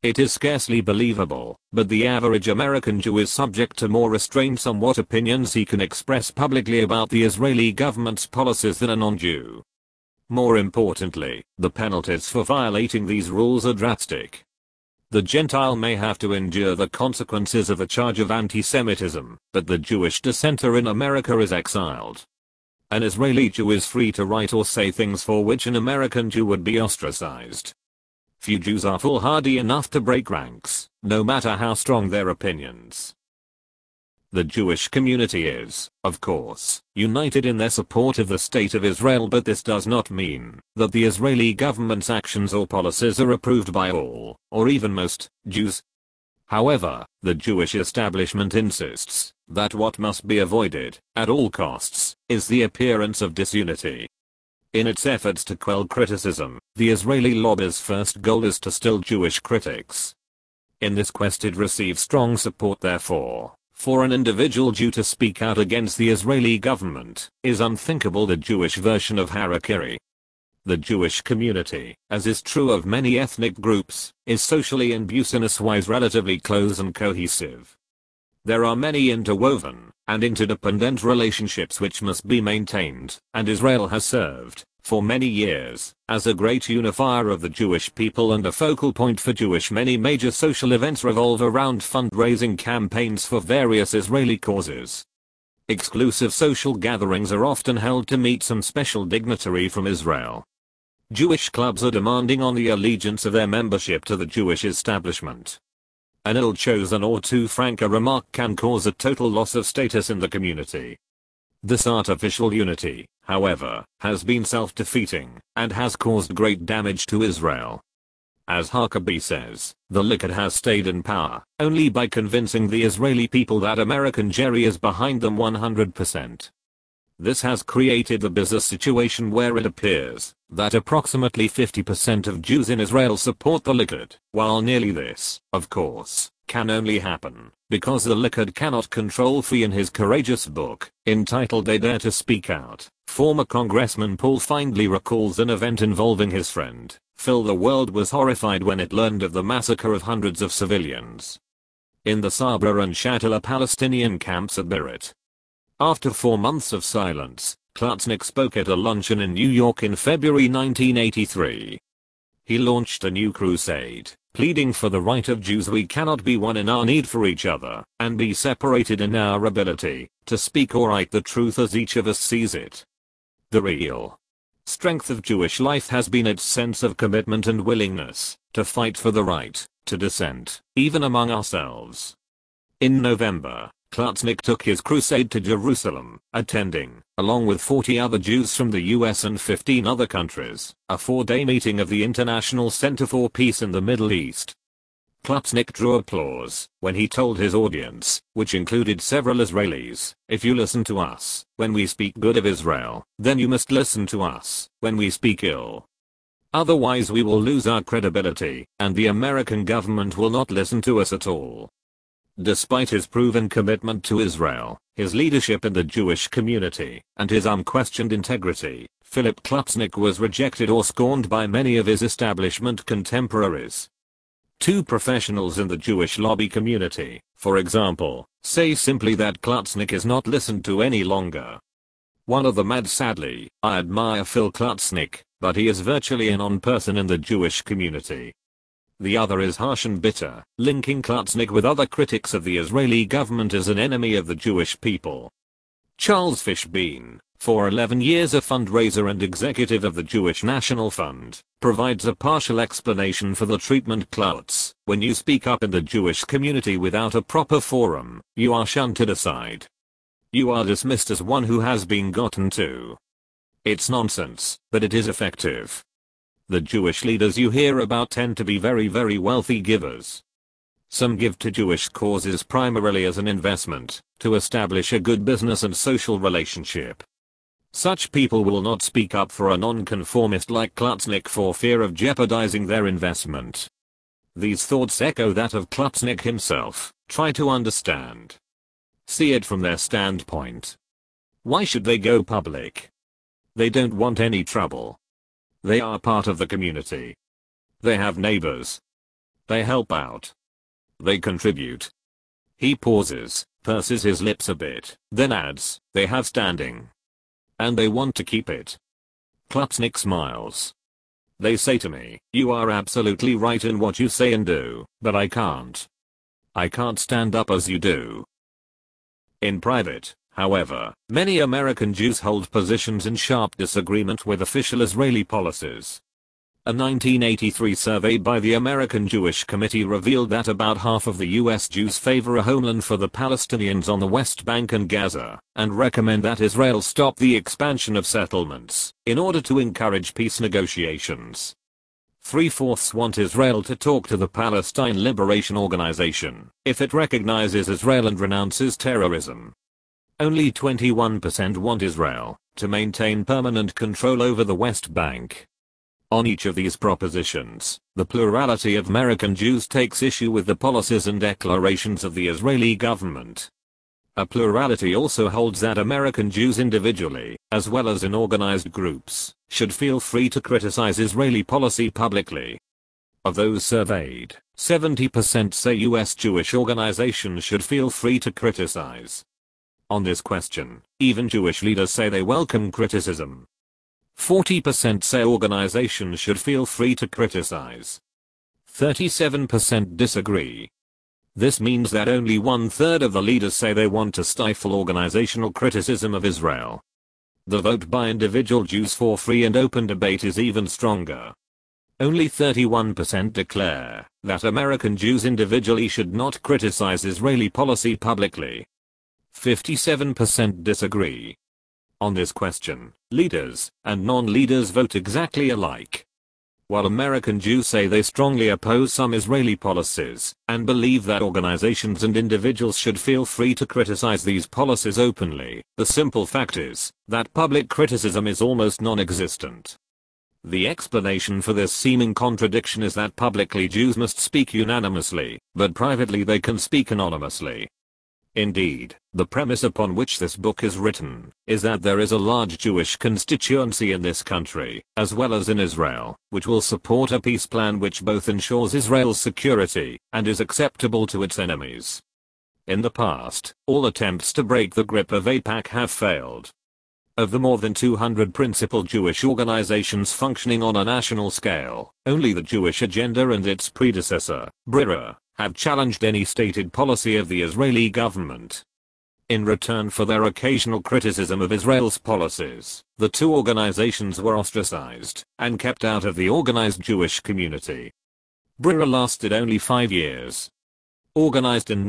It is scarcely believable, but the average American Jew is subject to more restraints on what opinions he can express publicly about the Israeli government's policies than a non-Jew. More importantly, the penalties for violating these rules are drastic. The Gentile may have to endure the consequences of a charge of anti-Semitism, but the Jewish dissenter in America is exiled. An Israeli Jew is free to write or say things for which an American Jew would be ostracized. Few Jews are foolhardy enough to break ranks, no matter how strong their opinions. The Jewish community is, of course, united in their support of the State of Israel, but this does not mean that the Israeli government's actions or policies are approved by all, or even most, Jews. However, the Jewish establishment insists that what must be avoided, at all costs, is the appearance of disunity. In its efforts to quell criticism, the Israeli lobby's first goal is to still Jewish critics. In this quest it receives strong support. Therefore, for an individual Jew to speak out against the Israeli government is unthinkable, the Jewish version of harakiri. The Jewish community, as is true of many ethnic groups, is socially and business-wise relatively close and cohesive. There are many interwoven and interdependent relationships which must be maintained, and Israel has served, for many years, as a great unifier of the Jewish people and a focal point for Jewish. Many major social events revolve around fundraising campaigns for various Israeli causes. Exclusive social gatherings are often held to meet some special dignitary from Israel. Jewish clubs are demanding on the allegiance of their membership to the Jewish establishment. An ill-chosen or too frank a remark can cause a total loss of status in the community. This artificial unity, however, has been self-defeating and has caused great damage to Israel. As Huckabee says, the Likud has stayed in power only by convincing the Israeli people that American Jewry is behind them 100%. This has created the bizarre situation where it appears that approximately 50% of Jews in Israel support the Likud, while nearly this, of course, can only happen because the Likud cannot control free. In his courageous book, entitled They Dare to Speak Out, former Congressman Paul Findley recalls an event involving his friend, Phil. The world was horrified when it learned of the massacre of hundreds of civilians in the Sabra and Shatila Palestinian camps at Beirut. After 4 months of silence, Klatsnik spoke at a luncheon in New York in February 1983. He launched a new crusade, pleading for the right of Jews. We cannot be one in our need for each other, and be separated in our ability to speak or write the truth as each of us sees it. The real strength of Jewish life has been its sense of commitment and willingness to fight for the right to dissent, even among ourselves. In November, Klatsnik took his crusade to Jerusalem, attending, along with 40 other Jews from the US and 15 other countries, a 4-day meeting of the International Center for Peace in the Middle East. Klatsnik drew applause when he told his audience, which included several Israelis, "If you listen to us when we speak good of Israel, then you must listen to us when we speak ill. Otherwise we will lose our credibility, and the American government will not listen to us at all." Despite his proven commitment to Israel, his leadership in the Jewish community, and his unquestioned integrity, Philip Klatsnik was rejected or scorned by many of his establishment contemporaries. Two professionals in the Jewish lobby community, for example, say simply that Klatsnik is not listened to any longer. One of them adds, "Sadly, I admire Phil Klatsnik, but he is virtually a non-person in the Jewish community." The other is harsh and bitter, linking Klatsnik with other critics of the Israeli government as an enemy of the Jewish people. Charles Fishbein, for 11 years a fundraiser and executive of the Jewish National Fund, provides a partial explanation for the treatment. Klutz, when you speak up in the Jewish community without a proper forum, you are shunted aside. You are dismissed as one who has been gotten to. It's nonsense, but it is effective. The Jewish leaders you hear about tend to be very wealthy givers. Some give to Jewish causes primarily as an investment, to establish a good business and social relationship. Such people will not speak up for a nonconformist like Klatsnik for fear of jeopardizing their investment. These thoughts echo that of Klatsnik himself. Try to understand. See it from their standpoint. Why should they go public? They don't want any trouble. They are part of the community. They have neighbors. They help out. They contribute. He pauses, purses his lips a bit, then adds, they have standing. And they want to keep it. Klutschnik smiles. They say to me, you are absolutely right in what you say and do, but I can't. I can't stand up as you do. In private, however, many American Jews hold positions in sharp disagreement with official Israeli policies. A 1983 survey by the American Jewish Committee revealed that about half of the US Jews favor a homeland for the Palestinians on the West Bank and Gaza, and recommend that Israel stop the expansion of settlements, in order to encourage peace negotiations. 3/4 want Israel to talk to the Palestine Liberation Organization, if it recognizes Israel and renounces terrorism. Only 21% want Israel to maintain permanent control over the West Bank. On each of these propositions, the plurality of American Jews takes issue with the policies and declarations of the Israeli government. A plurality also holds that American Jews individually, as well as in organized groups, should feel free to criticize Israeli policy publicly. Of those surveyed, 70% say US Jewish organizations should feel free to criticize. On this question, even Jewish leaders say they welcome criticism. 40% say organizations should feel free to criticize. 37% disagree. This means that only 1/3 of the leaders say they want to stifle organizational criticism of Israel. The vote by individual Jews for free and open debate is even stronger. Only 31% declare that American Jews individually should not criticize Israeli policy publicly. 57% disagree. On this question, leaders and non-leaders vote exactly alike. While American Jews say they strongly oppose some Israeli policies and believe that organizations and individuals should feel free to criticize these policies openly, the simple fact is that public criticism is almost non-existent. The explanation for this seeming contradiction is that publicly Jews must speak unanimously, but privately they can speak anonymously. Indeed, the premise upon which this book is written is that there is a large Jewish constituency in this country, as well as in Israel, which will support a peace plan which both ensures Israel's security and is acceptable to its enemies. In the past, all attempts to break the grip of AIPAC have failed. Of the more than 200 principal Jewish organizations functioning on a national scale, only the Jewish Agenda and its predecessor, BRIRA, have challenged any stated policy of the Israeli government. In return for their occasional criticism of Israel's policies, the two organizations were ostracized and kept out of the organized Jewish community. BRIRA lasted only 5 years. Organized in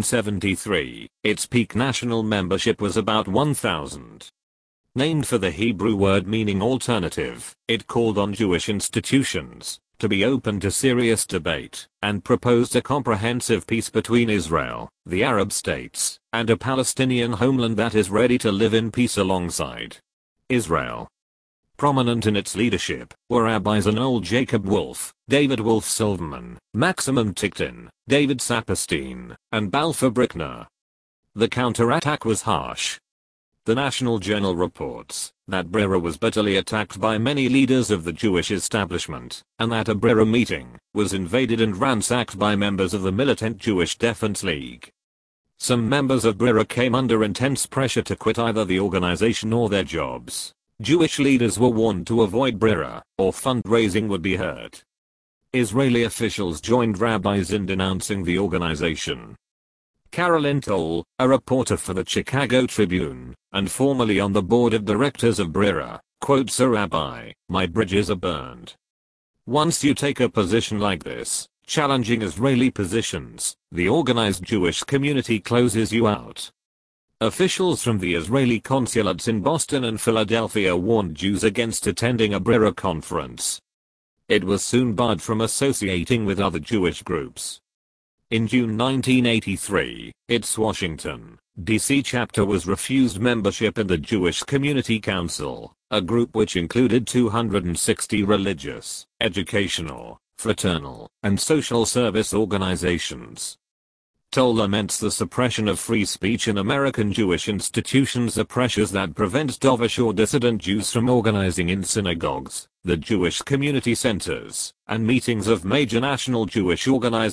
1973, its peak national membership was about 1,000. Named for the Hebrew word meaning alternative, it called on Jewish institutions to be open to serious debate, and proposed a comprehensive peace between Israel, the Arab states, and a Palestinian homeland that is ready to live in peace alongside Israel. Prominent in its leadership were Rabbi Noel Jacob Wolf, David Wolf Silverman, Maximum Tikhtin, David Saperstein, and Balfour Brickner. The counterattack was harsh. The National Journal reports that BRIRA was bitterly attacked by many leaders of the Jewish establishment, and that a BRIRA meeting was invaded and ransacked by members of the militant Jewish Defense League. Some members of BRIRA came under intense pressure to quit either the organization or their jobs. Jewish leaders were warned to avoid BRIRA, or fundraising would be hurt. Israeli officials joined rabbis in denouncing the organization. Carolyn Toll, a reporter for the Chicago Tribune, and formerly on the board of directors of BRIRA, quotes a rabbi, "My bridges are burned." Once you take a position like this, challenging Israeli positions, the organized Jewish community closes you out. Officials from the Israeli consulates in Boston and Philadelphia warned Jews against attending a BRIRA conference. It was soon barred from associating with other Jewish groups. In June 1983, its Washington, D.C. chapter was refused membership in the Jewish Community Council, a group which included 260 religious, educational, fraternal, and social service organizations. Toll laments the suppression of free speech in American Jewish institutions, the pressures that prevent dovish or dissident Jews from organizing in synagogues, the Jewish community centers, and meetings of major national Jewish organizations.